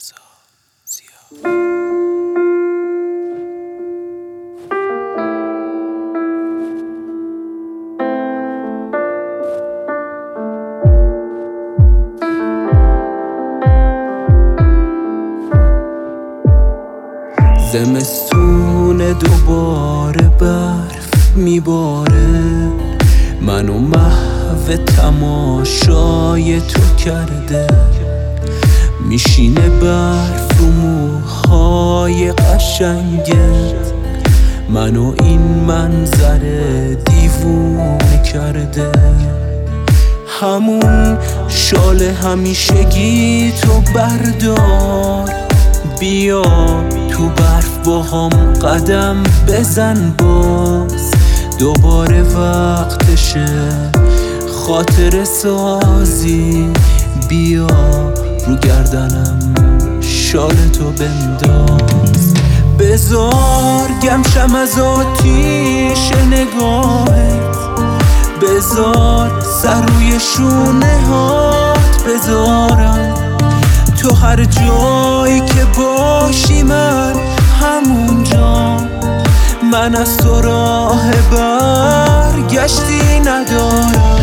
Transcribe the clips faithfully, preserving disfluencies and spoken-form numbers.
مرزا زیاد. زمستون دوباره برف میباره، منو محو تماشای تو کرده. میشینه برف رو موهای قشنگت، منو این منظر دیوونه کرده. همون شال همیشگی تو بردار، بیا تو برف با هم قدم بزن. باز دوباره وقتشه خاطر سازی، بیا رو گردنم شال تو بنداز. بذار گمشم از آتیش نگاهت، بذار سر روی شونه هات بذارم. تو هر جایی که باشی من همونجا، من از تو راه برگشتی ندارم.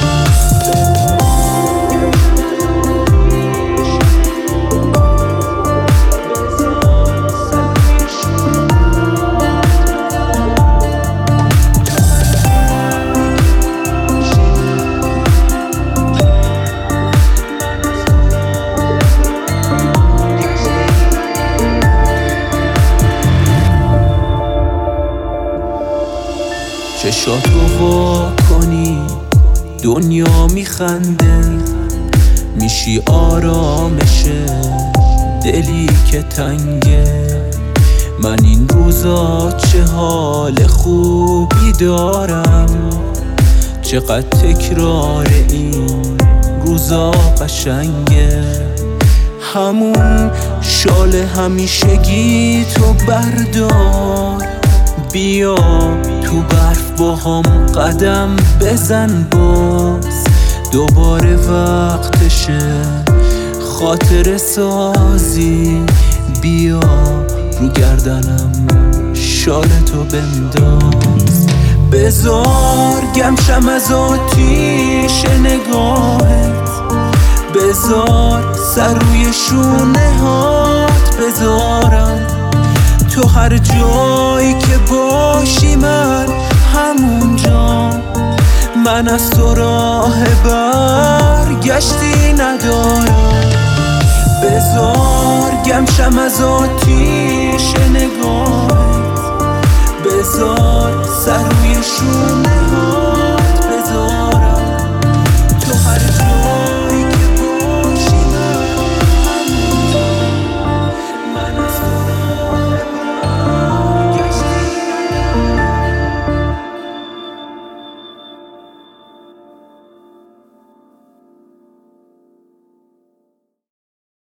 چشاتو وا کنی دنیا میخنده، میشی آرامش دلی که تنگه. من این روزا چه حال خوبی دارم، چقدر تکرار این روزا قشنگه. همون شال همیشگی تو بردار، بیا تو برف با هم قدم بزن. باز دوباره وقتشه خاطر سازی، بیا رو گردنم شال تو بنداز. بذار گمشم از آتیش نگاهت، بذار سر روی شونه هات بذارم. تو هر جایی که باشی من همونجا، من از تو راه برگشتی ندارم. بذار گمشم از آتیش نگاهت، بذار سر